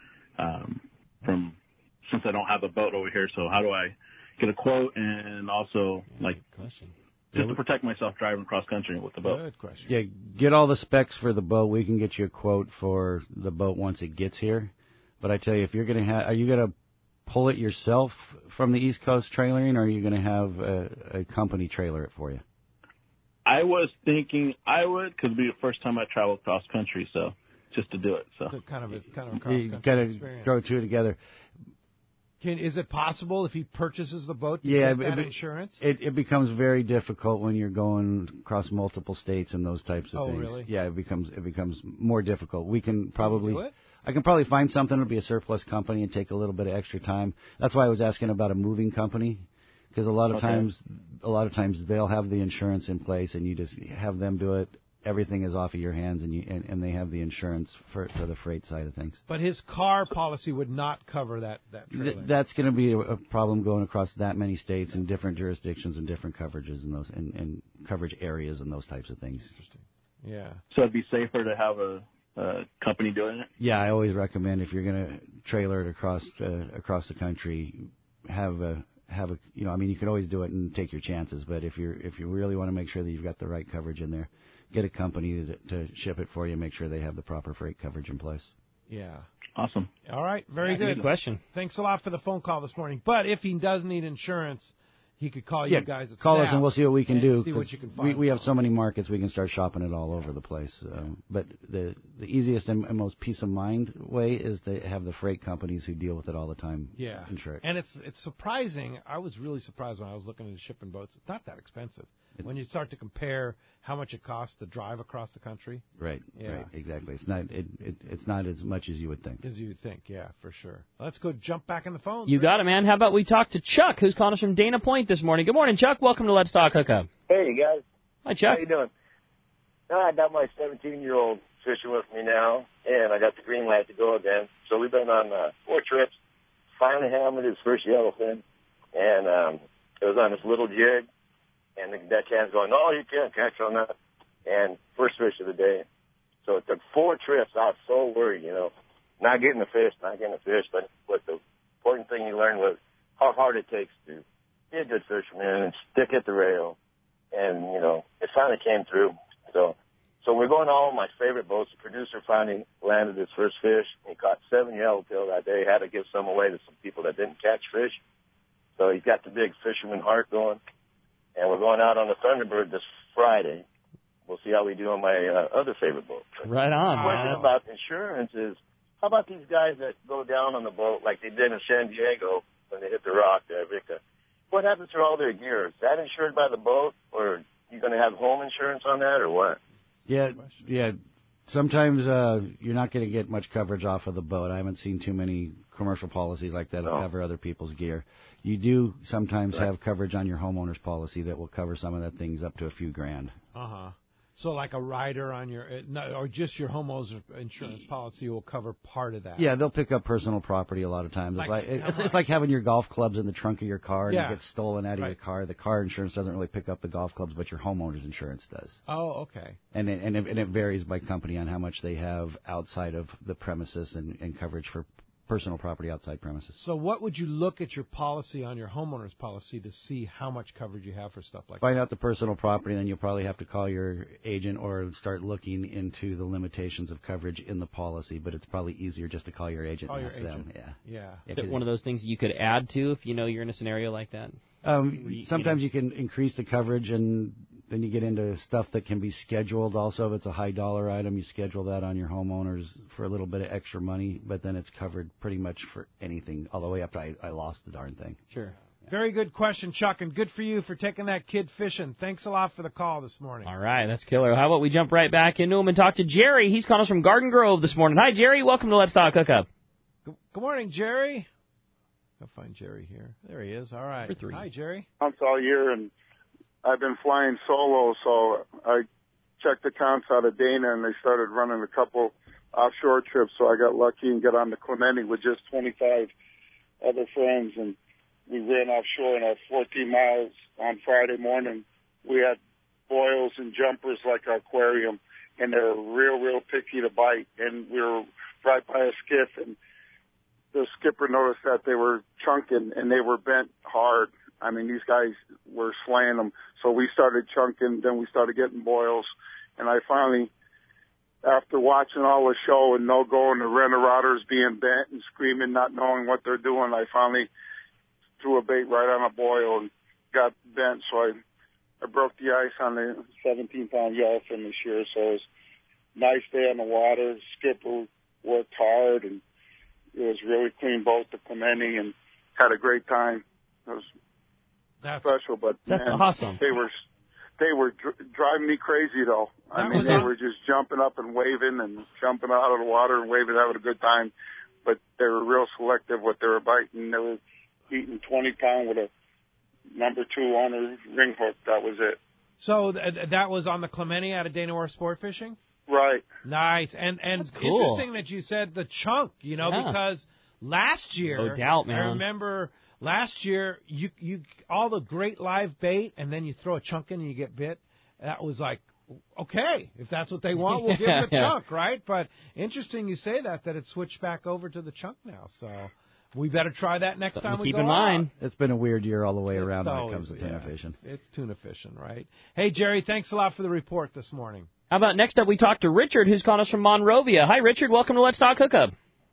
since I don't have a boat over here. So how do I get a quote and also just to protect myself driving cross country with the boat? Good question. Yeah, get all the specs for the boat. We can get you a quote for the boat once it gets here. But I tell you, if you're going to are you going to pull it yourself from the East Coast trailering, or are you going to have a company trailer it for you? I was thinking I would, because it'd be the first time I traveled cross country, so just to do it. So kind of a cross you country got to experience. throw two together. Is it possible if he purchases the boat to get that insurance? It becomes very difficult when you're going across multiple states and those types of things. Oh, really? Yeah, it becomes more difficult. We can probably. Can you do it? I can probably find something that'll be a surplus company and take a little bit of extra time. That's why I was asking about a moving company, because a lot of times they'll have the insurance in place and you just have them do it. Everything is off of your hands and they have the insurance for the freight side of things. But his car policy would not cover that trailer. That's going to be a problem going across that many states and different jurisdictions and different coverages and those and coverage areas and those types of things. Interesting. Yeah. So it'd be safer to have a company doing it? Yeah, I always recommend if you're going to trailer it across the country, have a you can always do it and take your chances, but if you really want to make sure that you've got the right coverage in there, get a company to ship it for you, make sure they have the proper freight coverage in place. Yeah. Awesome. All right, very good. Good question. Thanks a lot for the phone call this morning. But if he does need insurance, he could call you guys at call Snap us and we'll see what we can do. See what you can find. We have so many markets, we can start shopping it all over the place. But the easiest and most peace of mind way is to have the freight companies who deal with it all the time. Yeah, insure it. And it's surprising. I was really surprised when I was looking at shipping boats. It's not that expensive when you start to compare how much it costs to drive across the country. Right. Yeah. Right. Exactly. It's not as much as you would think. As you would think. Yeah, for sure. Let's go jump back in the phone. You got it, man. How about we talk to Chuck, who's calling us from Dana Point this morning. Good morning, Chuck. Welcome to Let's Talk Hookup. Hey, guys. Hi, Chuck. How you doing? I got my 17-year-old fishing with me now, and I got the green light to go again. So we've been on 4 trips. Finally hammered his first yellowfin, and it was on this little jig. And the deckhand's going, no, you can't catch on that. And first fish of the day. So it took 4 trips. I was so worried, not getting a fish. But what the important thing you learned was how hard it takes to be a good fisherman and stick at the rail. And, it finally came through. So we're going to all of my favorite boats. The producer finally landed his first fish. He caught 7 yellowtail that day. Had to give some away to some people that didn't catch fish. So he's got the big fisherman heart going. And we're going out on the Thunderbird this Friday. We'll see how we do on my other favorite boat. Right on. The question about insurance is, how about these guys that go down on the boat like they did in San Diego when they hit the rock there, Victor? What happens to all their gear? Is that insured by the boat, or are you going to have home insurance on that, or what? Yeah. Sometimes you're not going to get much coverage off of the boat. I haven't seen too many commercial policies like that that cover other people's gear. You do sometimes have coverage on your homeowner's policy that will cover some of that things up to a few grand. So like a rider on your, or just your homeowner's insurance policy will cover part of that. Yeah, they'll pick up personal property a lot of times. It's like having your golf clubs in the trunk of your car and it gets stolen out of your car. The car insurance doesn't really pick up the golf clubs, but your homeowner's insurance does. Oh, okay. And it varies by company on how much they have outside of the premises and coverage for personal property outside premises. So what would you look at your policy on your homeowner's policy to see how much coverage you have for stuff like that? Find out the personal property, then you'll probably have to call your agent or start looking into the limitations of coverage in the policy, but it's probably easier just to call your agent and ask them. Yeah. Is it one of those things you could add to if you're in a scenario like that? Sometimes you can increase the coverage and Then you get into stuff that can be scheduled also. If it's a high-dollar item, you schedule that on your homeowners for a little bit of extra money, but then it's covered pretty much for anything all the way up to I lost the darn thing. Sure. Very good question, Chuck, and good for you for taking that kid fishing. Thanks a lot for the call this morning. All right, that's killer. How about we jump right back into him and talk to Jerry? He's calling us from Garden Grove this morning. Hi, Jerry. Welcome to Let's Talk Hookup. Good morning, Jerry. I'll find Jerry here. There he is. All right. Number 3. Hi, Jerry. Counts all year, and I've been flying solo, so I checked the counts out of Dana, and they started running a couple offshore trips, so I got lucky and got on the Clemente with just 25 other friends, and we ran offshore in our 14 miles on Friday morning. We had boils and jumpers like our aquarium, and they were real picky to bite, and we were right by a skiff, and the skipper noticed that they were chunking, and they were bent hard. I mean, these guys were slaying them. So we started chunking, then we started getting boils. And I finally, after watching all the show and no going, the rent-a-rotters being bent and screaming, not knowing what they're doing, I finally threw a bait right on a boil and got bent. So I broke the ice on the 17-pound yellowfin this year. So it was a nice day on the water. Skipper worked hard, and it was a really clean boat, the Clemente, and had a great time. It was special, but that's man, awesome. They were driving me crazy though. I mean, they were just jumping up and waving and jumping out of the water and waving, having a good time. But they were real selective what they were biting. They were eating 20-pound with a number 2 on a ring hook. That was it. So that was on the Clemente out of Dana Wharf Sport Fishing? Right. Nice. And That's cool. Interesting that you said the chunk, because last year, no doubt, man. I remember last year, you all the great live bait, and then you throw a chunk in and you get bit. That was like, okay, if that's what they want, we'll give them a chunk, right? But interesting you say that it switched back over to the chunk now. So we better try that next time we keep go in mind. out. It's been a weird year all the way around when it always, comes to tuna fishing. It's tuna fishing, right? Hey, Jerry, thanks a lot for the report this morning. How about next up we talk to Richard, who's calling us from Monrovia. Hi, Richard. Welcome to Let's Talk Hookup.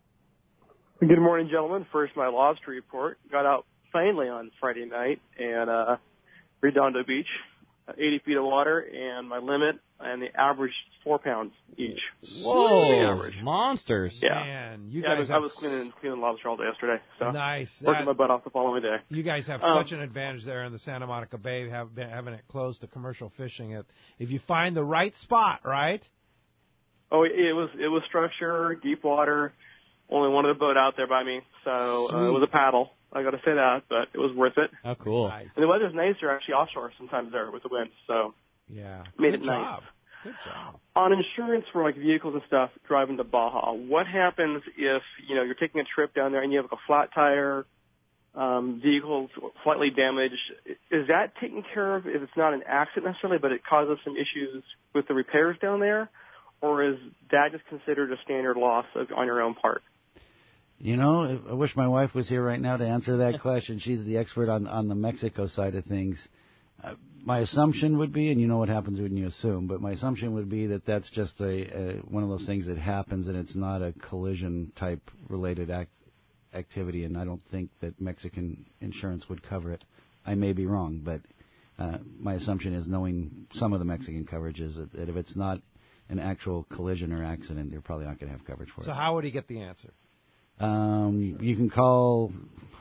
Good morning, gentlemen. First, my lobster report. Got out finally on Friday night and Redondo Beach, 80 feet of water, and my limit and the average 4 pounds each. Whoa, monsters! Yeah, man, I was cleaning lobster all day yesterday. So nice, working my butt off the following day. You guys have such an advantage there in the Santa Monica Bay, having it closed to commercial fishing. If you find the right spot, right? Oh, it was structure, deep water. Only one other boat out there by me, so it was a paddle. I got to say that, but it was worth it. Oh, cool. Nice. And the weather's nicer actually offshore sometimes there with the wind, so yeah, made good it job. nice. Good job. On insurance for like vehicles and stuff driving to Baja, what happens if you're taking a trip down there and you have like a flat tire, vehicle's slightly damaged? Is that taken care of if it's not an accident necessarily, but it causes some issues with the repairs down there, or is that just considered a standard loss on your own part? I wish my wife was here right now to answer that question. She's the expert on the Mexico side of things. My assumption would be, and you know what happens when you assume, but my assumption would be that that's just one of those things that happens and it's not a collision-type related activity, and I don't think that Mexican insurance would cover it. I may be wrong, but my assumption is, knowing some of the Mexican coverage, is that if it's not an actual collision or accident, you're probably not going to have coverage for it. So how would he get the answer? You can call.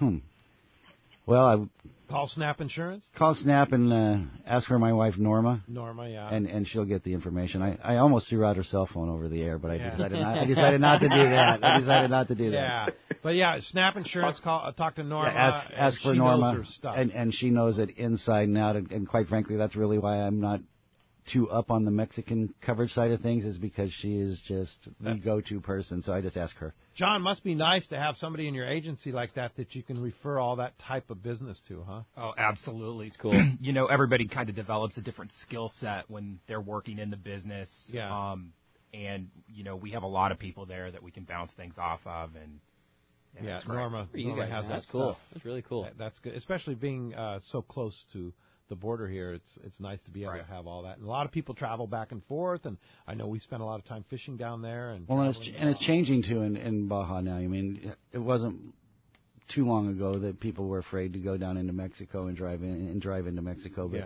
Call Snap Insurance. Call Snap and ask for my wife Norma. Norma, yeah. And she'll get the information. I almost threw out her cell phone over the air, but I decided not to do that. I decided not to do that. Yeah, but yeah, Snap Insurance. Talk to Norma. Yeah, ask for she Norma, knows her stuff. and she knows it inside and out. And quite frankly, that's really why I'm not too up on the Mexican coverage side of things, is because she is just the go-to person. So I just ask her. John, must be nice to have somebody in your agency like that you can refer all that type of business to, huh? Oh, absolutely. It's cool. Everybody kind of develops a different skill set when they're working in the business. Yeah. And we have a lot of people there that we can bounce things off of. And yeah, that's great. Norma has that That's cool. stuff. That's really cool. That's good, especially being so close to the border here. It's nice to be able to have all that. And a lot of people travel back and forth, and I know we spend a lot of time fishing down there. And it's changing too in Baja now. I mean, it wasn't too long ago that people were afraid to go down into Mexico and drive into Mexico, but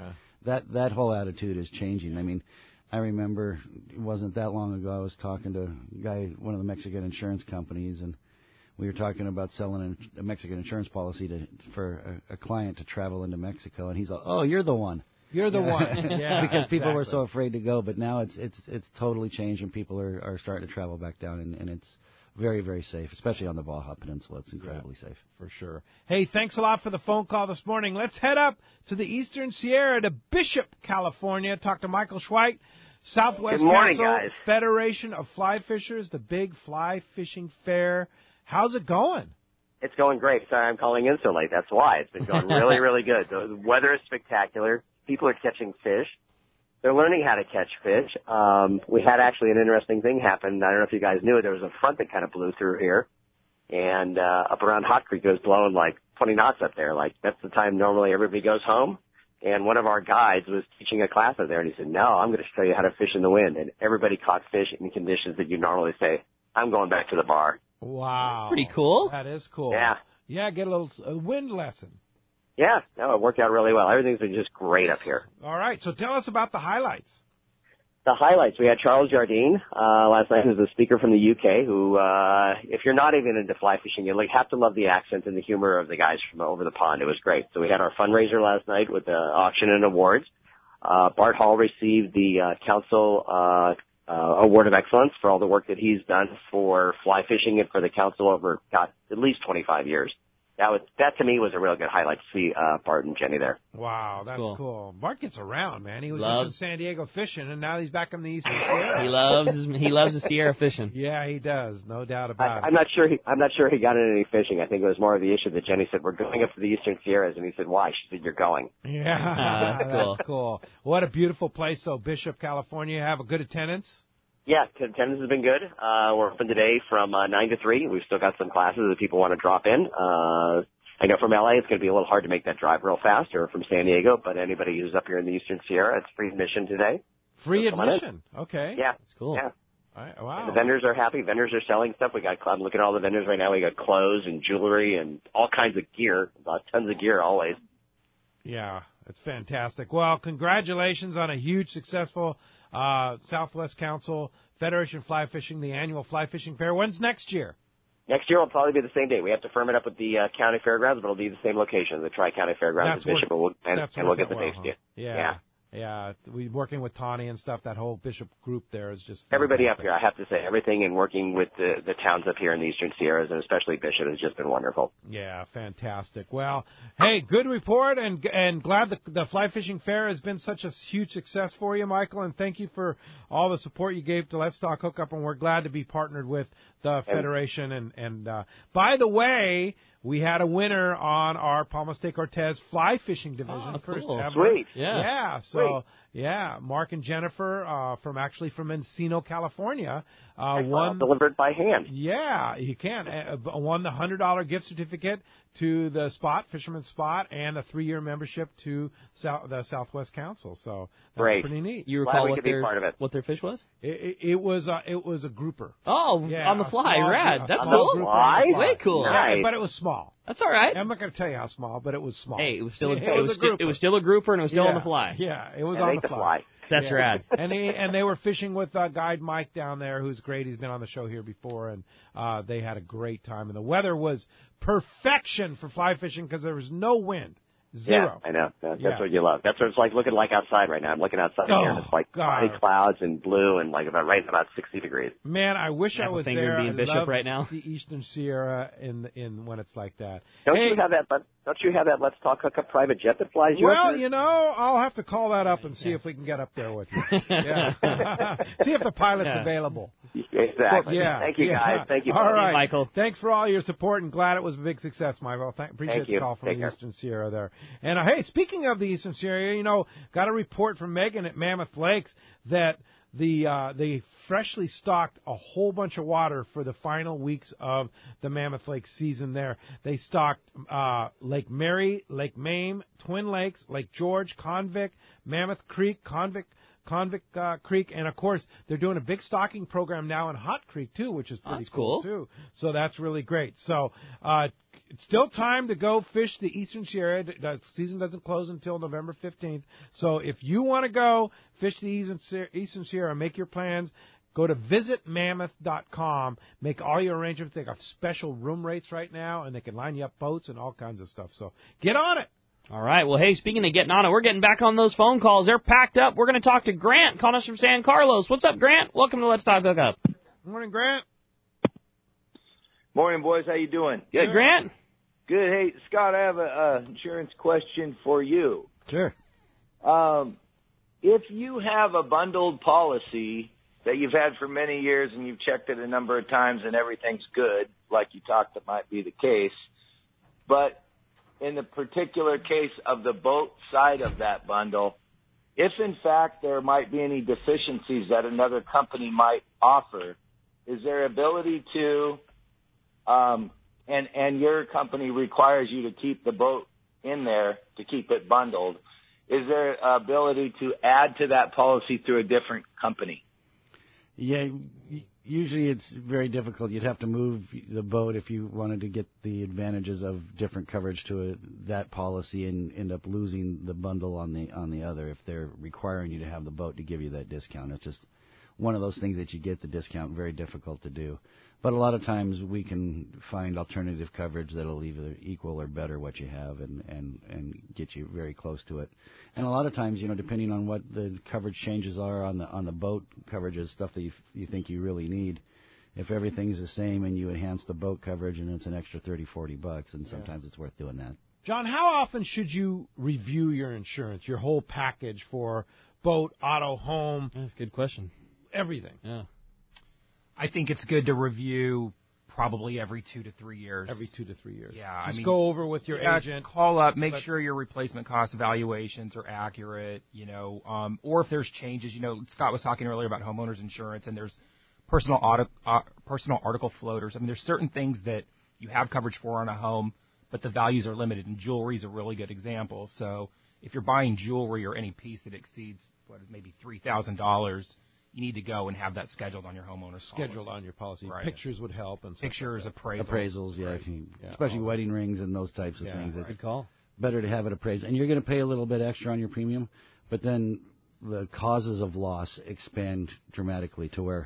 that whole attitude is changing. I mean, I remember it wasn't that long ago I was talking to a guy, one of the Mexican insurance companies, and we were talking about selling a Mexican insurance policy for a client to travel into Mexico, and he's like, "Oh, you're the one." You're the one. Yeah, because people exactly. were so afraid to go, but now it's totally changed, and people are starting to travel back down, and it's very, very safe, especially on the Baja Peninsula. It's incredibly safe. For sure. Hey, thanks a lot for the phone call this morning. Let's head up to the Eastern Sierra to Bishop, California. Talk to Michael Schweik, Southwest Good morning, Council, guys. Federation of Fly Fishers, the big fly fishing fair. How's it going? It's going great. Sorry, I'm calling in so late. That's why. It's been going really, really good. The weather is spectacular. People are catching fish. They're learning how to catch fish. We had actually an interesting thing happen. I don't know if you guys knew it. There was a front that kind of blew through here. And up around Hot Creek, it was blowing like 20 knots up there. Like, that's the time normally everybody goes home. And one of our guides was teaching a class up there, and he said, no, I'm going to show you how to fish in the wind. And everybody caught fish in conditions that you normally say, I'm going back to the bar. Wow. That's pretty cool. That is cool. Yeah. Yeah, get a wind lesson. Yeah, no, it worked out really well. Everything's been just great up here. All right, so tell us about the highlights. The highlights, we had Charles Jardine last night, who's a speaker from the UK, who, if you're not even into fly fishing, you have to love the accent and the humor of the guys from over the pond. It was great. So we had our fundraiser last night with the auction and awards. Bart Hall received the council Award of Excellence for all the work that he's done for fly fishing and for the council over, at least 25 years. That to me was a real good highlight to see Bart and Jenny there. Wow, that's cool. Bart gets around, man. He was Loves. just in San Diego fishing, and now he's back in the Eastern Sierra. He loves the Sierra fishing. Yeah, he does, no doubt about it. I'm not sure he got into any fishing. I think it was more of the issue that Jenny said, we're going up to the Eastern Sierras, and he said, why? She said, you're going. Yeah, that's cool. That's cool. What a beautiful place, though, Bishop, California. Have a good attendance. Yeah, attendance has been good. We're open today from 9 to 3. We've still got some classes that people want to drop in. I know from LA it's going to be a little hard to make that drive real fast, or from San Diego, but anybody who's up here in the Eastern Sierra, it's free admission today. Free So come on in. admission. Okay. Yeah. That's cool. Yeah. All right, wow. And the vendors are happy. Vendors are selling stuff. I'm looking at all the vendors right now. We got clothes and jewelry and all kinds of gear. Tons of gear always. Yeah, it's fantastic. Well, congratulations on a huge, successful Southwest Council Federation Fly Fishing, the annual fly fishing fair. When's next year? Next year will probably be the same day. We have to firm it up with the county fairgrounds, but it'll be the same location, the Tri-County Fairgrounds at Bishop, and we'll get the dates to you. Yeah. Yeah, we working with Tawny and stuff. That whole Bishop group there is just fantastic. Everybody up here, I have to say, everything and working with the towns up here in the Eastern Sierras, and especially Bishop, has just been wonderful. Yeah, fantastic. Well, hey, good report, and glad the fly fishing fair has been such a huge success for you, Michael, and thank you for all the support you gave to Let's Talk Hookup, and we're glad to be partnered with the Federation. And by the way, we had a winner on our Palmas de Cortez fly fishing division. First ever. Sweet. Yeah. So, yeah, Mark and Jennifer from Encino, California, won. Delivered by hand. Yeah, you can. Won the $100 gift certificate to the spot, Fisherman's Spot, and a 3-year membership to the Southwest Council. So that's Great. pretty neat. You recall what their fish was? It was a grouper. Oh, Yeah, on the fly, small rad. group, That's a small cool. grouper on the fly. Way cool. Yeah, but it was small. That's all right. I'm not going to tell you how small, but it was small. Hey, it was still it was still a grouper, and it was still on the fly. Yeah, it was on the fly. That's rad. And they were fishing with guide Mike down there, who's great. He's been on the show here before, and they had a great time. And the weather was perfection for fly fishing because there was no wind. Zero. Yeah, I know. That's what you love. That's what it's like looking like outside right now. I'm looking outside here, and it's like cloudy clouds and blue and like about 60 degrees. Man, I wish I was there. Being Bishop love right now. The Eastern Sierra in when it's like that. Don't you have that Let's Talk Hookup private jet that flies you? Well, I'll have to call that up and see if we can get up there with you. Yeah. See if the pilot's available. Exactly. Yeah. Thank you, guys. Thank you, all right, Michael. Thanks for all your support, and glad it was a big success, Michael. Appreciate the call from the Eastern Sierra there. And hey, speaking of the Eastern Sierra, got a report from Megan at Mammoth Lakes that they freshly stocked a whole bunch of water for the final weeks of the Mammoth Lake season there. They stocked Lake Mary, Lake Mame, Twin Lakes, Lake George, Convict, Mammoth Creek, Convict Creek, and of course they're doing a big stocking program now in Hot Creek too, which is pretty cool too. So that's really great. So it's still time to go fish the Eastern Sierra. The season doesn't close until November 15th. So if you want to go fish the Eastern Sierra, make your plans. Go to visitmammoth.com. Make all your arrangements. They got special room rates right now, and they can line you up boats and all kinds of stuff. So get on it. All right. Well, hey, speaking of getting on it, we're getting back on those phone calls. They're packed up. We're going to talk to Grant, calling us from San Carlos. What's up, Grant? Welcome to Let's Talk Hookup. Good morning, Grant. Morning, boys. How you doing? Good, Grant. Good. Hey, Scott, I have a insurance question for you. Sure. If you have a bundled policy that you've had for many years and you've checked it a number of times and everything's good, like you talked, that might be the case, but in the particular case of the boat side of that bundle, if in fact there might be any deficiencies that another company might offer, is there ability to, and your company requires you to keep the boat in there to keep it bundled, is there ability to add to that policy through a different company? Yeah, usually it's very difficult. You'd have to move the boat if you wanted to get the advantages of different coverage to that policy and end up losing the bundle on the other if they're requiring you to have the boat to give you that discount. It's just one of those things that you get the discount, very difficult to do. But a lot of times we can find alternative coverage that'll either equal or better what you have and get you very close to it. And a lot of times, depending on what the coverage changes are on the boat coverages, stuff that you think you really need, if everything's the same and you enhance the boat coverage and it's an extra $30-$40, and sometimes it's worth doing that. John, how often should you review your insurance, your whole package for boat, auto, home? That's a good question. Everything. Yeah. I think it's good to review probably every 2 to 3 years. Every 2 to 3 years. Yeah. Just go over with your agent. Call up, make sure your replacement cost evaluations are accurate, or if there's changes. Scott was talking earlier about homeowners insurance, and there's personal article floaters. I mean, there's certain things that you have coverage for on a home, but the values are limited, and jewelry is a really good example. So if you're buying jewelry or any piece that exceeds maybe $3,000, you need to go and have that scheduled on your homeowner's scheduled on your policy. Right. Pictures would help. And pictures, like appraisals, yeah, right. Especially wedding rings and those types of things. Good call. Better to have it appraised. And you're going to pay a little bit extra on your premium, but then the causes of loss expand dramatically to where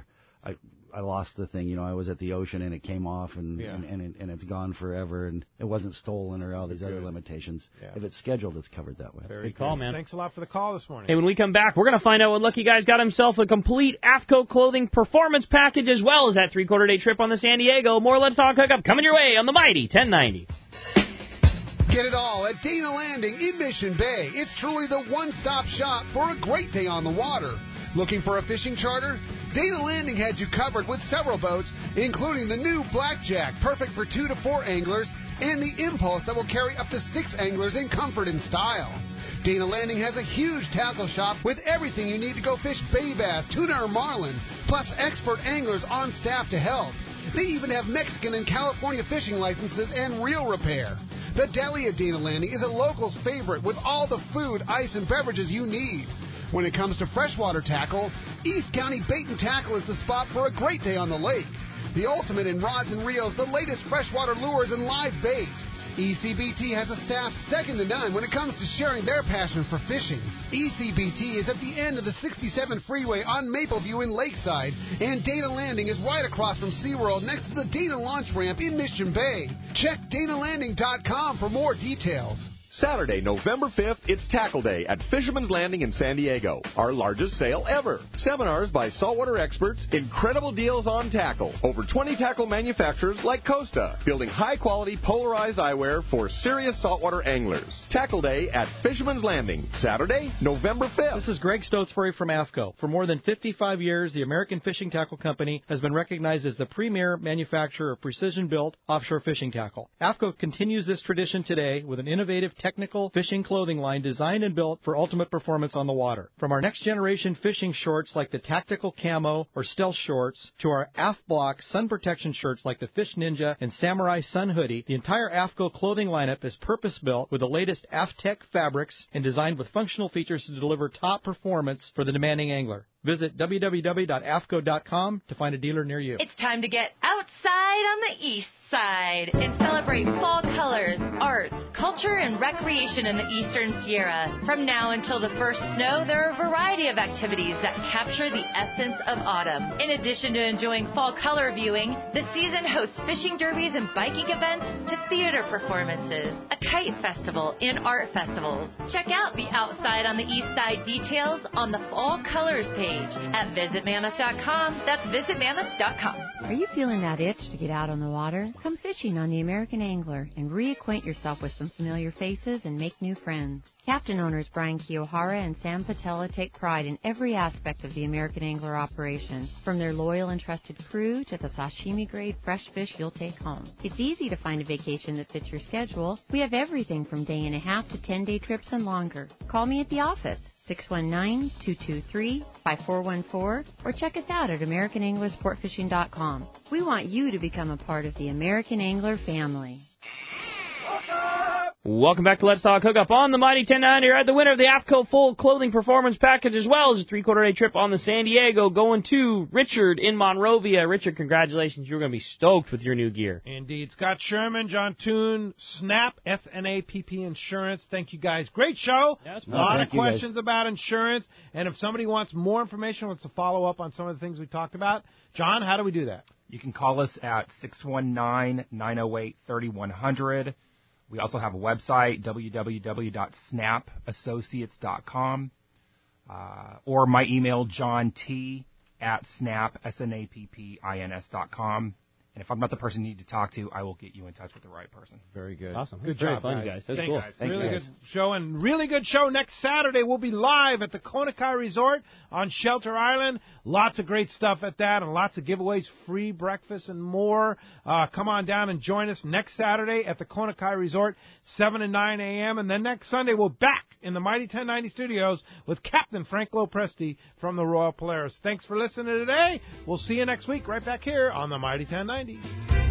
I lost the thing. I was at the ocean and it came off and it's gone forever and it wasn't stolen or all these other limitations. Yeah. If it's scheduled, it's covered that way. Very good call, man. Thanks a lot for the call this morning. Hey, when we come back, we're going to find out what Lucky Guy's got himself a complete AFCO clothing performance package as well as that 3/4-day trip on the San Diego. More Let's Talk Hookup coming your way on the Mighty 1090. Get it all at Dana Landing in Mission Bay. It's truly the one-stop shop for a great day on the water. Looking for a fishing charter? Dana Landing had you covered with several boats, including the new Blackjack, perfect for 2 to 4 anglers, and the Impulse that will carry up to 6 anglers in comfort and style. Dana Landing has a huge tackle shop with everything you need to go fish bay bass, tuna, or marlin, plus expert anglers on staff to help. They even have Mexican and California fishing licenses and reel repair. The deli at Dana Landing is a local's favorite with all the food, ice, and beverages you need. When it comes to freshwater tackle, East County Bait and Tackle is the spot for a great day on the lake. The ultimate in rods and reels, the latest freshwater lures and live bait. ECBT has a staff second to none when it comes to sharing their passion for fishing. ECBT is at the end of the 67 freeway on Mapleview in Lakeside, and Dana Landing is right across from SeaWorld next to the Dana Launch Ramp in Mission Bay. Check DanaLanding.com for more details. Saturday, November 5th, it's Tackle Day at Fisherman's Landing in San Diego. Our largest sale ever. Seminars by saltwater experts, incredible deals on tackle. Over 20 tackle manufacturers like Costa, building high-quality polarized eyewear for serious saltwater anglers. Tackle Day at Fisherman's Landing, Saturday, November 5th. This is Greg Stotesbury from AFCO. For more than 55 years, the American Fishing Tackle Company has been recognized as the premier manufacturer of precision-built offshore fishing tackle. AFCO continues this tradition today with an innovative technical fishing clothing line designed and built for ultimate performance on the water. From our next generation fishing shorts like the Tactical Camo or Stealth shorts to our Aft Block sun protection shirts like the Fish Ninja and Samurai Sun hoodie, the entire AFCO clothing lineup is purpose-built with the latest AFTEC fabrics and designed with functional features to deliver top performance for the demanding angler. Visit www.afco.com to find a dealer near you. It's time to get outside on the east side and celebrate fall colors, arts, culture, and recreation in the Eastern Sierra. From now until the first snow, there are a variety of activities that capture the essence of autumn. In addition to enjoying fall color viewing, the season hosts fishing derbies and biking events to theater performances, a kite festival, and art festivals. Check out the Outside on the East Side details on the Fall Colors page at visitmammoth.com. That's visitmammoth.com. Are you feeling that itch to get out on the water? Come fishing on the American Angler and reacquaint yourself with some familiar faces and make new friends. Captain owners Brian Kiyohara and Sam Patella take pride in every aspect of the American Angler operation, from their loyal and trusted crew to the sashimi-grade fresh fish you'll take home. It's easy to find a vacation that fits your schedule. We have everything from day and a half to 10-day trips and longer. Call me at the office, 619-223-5414, or check us out at AmericanAnglerSportFishing.com. We want you to become a part of the American Angler family. Welcome back to Let's Talk Hookup on the Mighty 1090. You're at the winner of the AFCO Full Clothing Performance Package, as well as a 3/4 day trip on the San Diego, going to Richard in Monrovia. Richard, congratulations. You're going to be stoked with your new gear. Indeed. Scott Sherman, John Toon, Snap, SNAPP Insurance. Thank you, guys. Great show. Yeah, a lot of questions about insurance. And if somebody wants more information, wants to follow up on some of the things we talked about, John, how do we do that? You can call us at 619-908-3100. We also have a website, www.snapassociates.com, or my email, johnt@snappins.com. And if I'm not the person you need to talk to, I will get you in touch with the right person. Very good. Awesome. Good job, fun, guys. That's Thanks. cool. Thank really you, good guys. show, and really good show next Saturday. We'll be live at the Kona Kai Resort on Shelter Island. Lots of great stuff at that, and lots of giveaways, free breakfast, and more. Come on down and join us next Saturday at the Kona Kai Resort, 7 and 9 a.m. And then next Sunday, we're back in the Mighty 1090 studios with Captain Frank Lopresti from the Royal Polaris. Thanks for listening today. We'll see you next week right back here on the Mighty 1090.